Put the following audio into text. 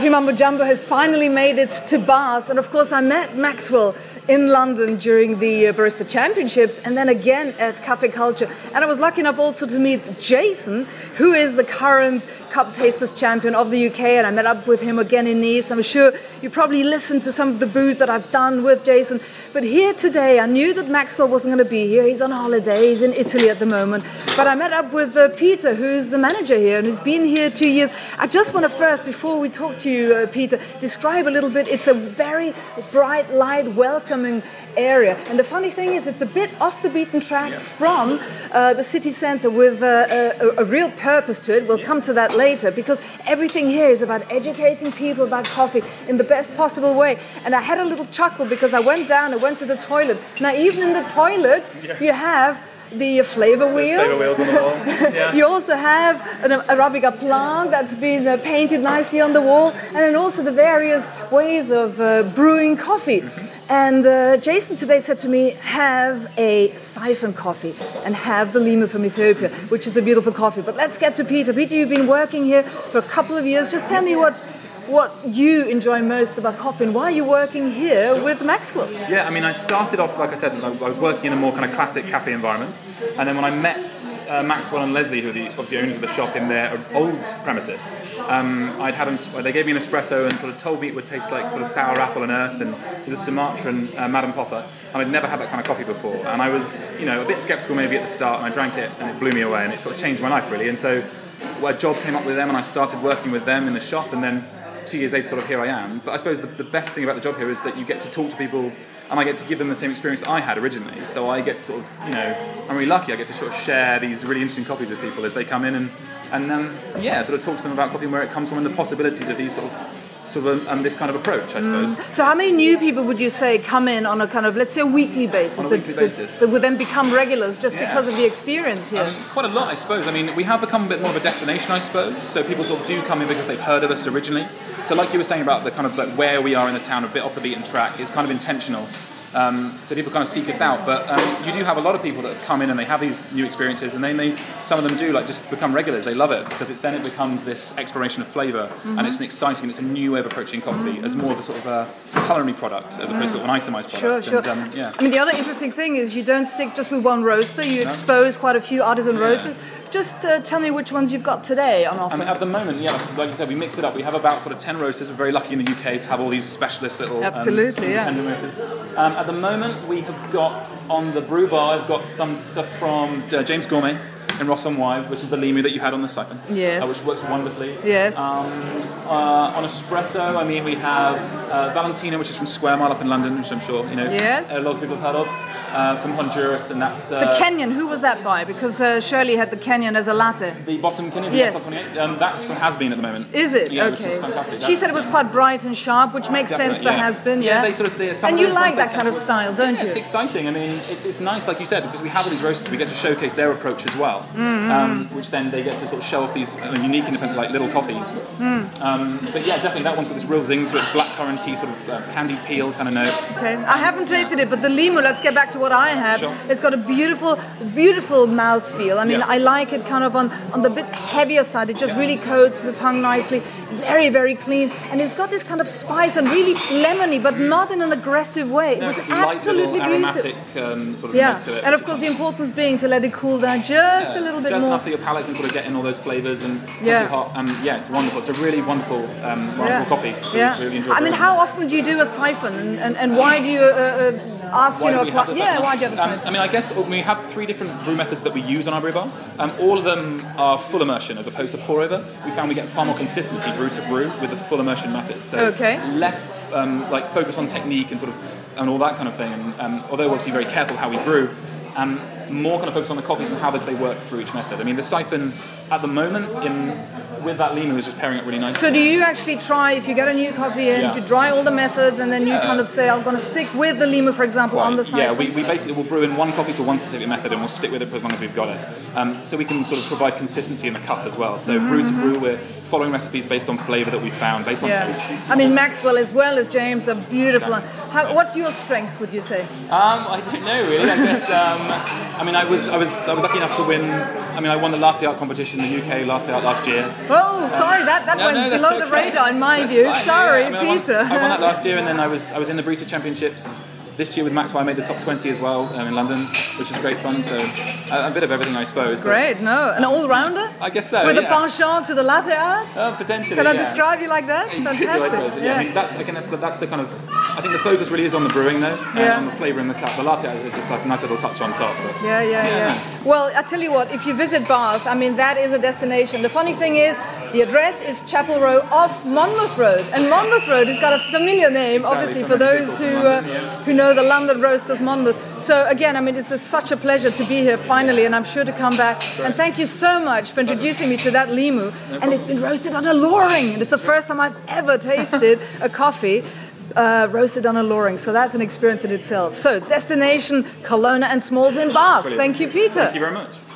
Mambo Jumbo has finally made it to Bath, and of course I met Maxwell in London during the Barista Championships and then again at Cafe Culture, and I was lucky enough also to meet Jason, who is the current Cup Tasters champion of the UK, and I met up with him again in Nice. I'm sure you probably listened to some of the brews that I've done with Jason, but here today I knew that Maxwell wasn't going to be here. He's on holiday, he's in Italy at the moment, but I met up with Peter, who's the manager here and who's been here 2 years. I just want to first, before we talk to you, Peter, describe a little bit. It's a very bright, light, welcoming area, and the funny thing is it's a bit off the beaten track from the city centre with a real purpose to it. We'll come to that later, because everything here is about educating people about coffee in the best possible way. And I had a little chuckle because I went to the toilet. Now even in the toilet you have the flavor wheel. Flavor wheels on the wall. Yeah. You also have an Arabica plant that's been painted nicely on the wall, and then also the various ways of brewing coffee. And Jason today said to me, have a siphon coffee and have the Lima from Ethiopia, which is a beautiful coffee. But let's get to Peter. Peter, you've been working here for a couple of years. Just tell me what you enjoy most about coffee and why you're working here with Maxwell. Yeah, I mean, I started off, like I said, I was working in a more kind of classic cafe environment, and then when I met Maxwell and Leslie, who are the obviously owners of the shop, in their old premises, they gave me an espresso and sort of told me it would taste like sort of sour apple and earth, and it was a Sumatran Madame Popper, and I'd never had that kind of coffee before, and I was, a bit sceptical maybe at the start, and I drank it and it blew me away, and it sort of changed my life really. And so a job came up with them, and I started working with them in the shop, and then 2 years later, sort of here I am. But I suppose the best thing about the job here is that you get to talk to people, and I get to give them the same experience that I had originally. So I get to sort of, I'm really lucky. I get to sort of share these really interesting coffees with people as they come in, and sort of talk to them about coffee and where it comes from and the possibilities of these sort of this kind of approach, I suppose. So how many new people would you say come in on a kind of, let's say, a weekly basis? On a weekly basis. That would then become regulars just because of the experience here? Quite a lot, I suppose. I mean, we have become a bit more of a destination, I suppose. So people sort of do come in because they've heard of us originally. So like you were saying about the kind of like where we are in the town, a bit off the beaten track, it's kind of intentional. So people kind of seek us out, but you do have a lot of people that come in and they have these new experiences, and then some of them do like just become regulars. They love it because it becomes this exploration of flavour, and it's it's a new way of approaching coffee as more of a sort of a culinary product as opposed to an itemised product. Sure. And, I mean, the other interesting thing is you don't stick just with one roaster. You expose quite a few artisan roasters. Just tell me which ones you've got today on offer. At the moment, like you said, we mix it up. We have about sort of 10 roasters. We're very lucky in the UK to have all these specialist little independent roasters. At the moment, we have got on the brew bar, I've got some stuff from James Gourmet in Ross-on-Wye, which is the Limu that you had on the siphon. Yes. Which works wonderfully. Yes. On espresso, I mean, we have Valentina, which is from Square Mile up in London, which I'm sure a lot of people have heard of. From Honduras, and that's... the Kenyan, who was that by? Because Shirley had the Kenyan as a latte. The bottom Kenyan? Yes. That's from Has-Been at the moment. Is it? Yeah, okay. Which is fantastic. She said it was quite bright and sharp, which makes sense for Has-Been, Yeah, and you like that kind of style, don't you? It's exciting. I mean, it's nice, like you said, because we have all these roasters, we get to showcase their approach as well, which then they get to sort of show off these unique, independent, like little coffees. But yeah, definitely that one's got this real zing to it. It's blackcurranty, sort of candied peel kind of note. Okay, I haven't tasted it, but the Limu, let's get back to what I have. Sure. It's got a beautiful mouthfeel. I mean, I like it kind of on the bit heavier side. It just really coats the tongue nicely. Very, very clean. And it's got this kind of spice and really lemony, but not in an aggressive way. It was absolutely aromatic, beautiful. sort of note to it. And of course the importance being to let it cool down just a little bit just more. enough so your palate can sort of get in all those flavours and not too hot. And it's wonderful. It's a really wonderful coffee. Really enjoy I mean, how often do you do a siphon? And why do you ask, why do you have a siphon? I mean, I guess we have 3 different brew methods that we use on our brew bar. All of them are full immersion as opposed to pour over. We found we get far more consistency brew to brew with the full immersion method. So less focus on technique and sort of and all that kind of thing. And although we're obviously very careful how we brew, more kind of focus on the coffees and how they work through each method. I mean, the siphon at the moment with that Limu is just pairing it really nicely. So do you actually try, if you get a new coffee in, to try all the methods and then you kind of say, I'm going to stick with the Limu, for example, on the siphon? Yeah, we basically will brew in one coffee to one specific method and we'll stick with it for as long as we've got it. So we can sort of provide consistency in the cup as well. So brew to brew, we're following recipes based on flavour that we found, based on taste. I mean, Maxwell as well as James are beautiful. What's your strength, would you say? I don't know, really. I guess I mean, I was lucky enough to win. I mean, I won the latte art competition in the UK latte art last year. Oh, sorry, that went below the radar in my view. Sorry, Peter. I won that last year, and then I was in the Barista Championships this year with Maxwell. I made the top 20 as well in London, which was great fun. So a bit of everything, I suppose. Great, no, an all-rounder. I guess so. With a penchant to the latte art. Potentially. Can I describe you like that? Fantastic. Yeah. I mean, that's the kind of. I think the focus really is on the brewing though, and on the flavour in the cup. The latte art is just like a nice little touch on top. But, yeah. Well, I tell you what, if you visit Bath, I mean, that is a destination. The funny thing is, the address is Chapel Row off Monmouth Road, and Monmouth Road has got a familiar name, obviously, for those who know the London Roasters Monmouth. So again, I mean, it's such a pleasure to be here finally, and I'm sure to come back. Great. And thank you so much for introducing me to that limu. And it's been roasted on a loring. And it's the first time I've ever tasted a coffee roasted on a loring. So that's an experience in itself. So destination Colonna and Smalls in Bath. Brilliant. Thank you, Peter. Thank you very much.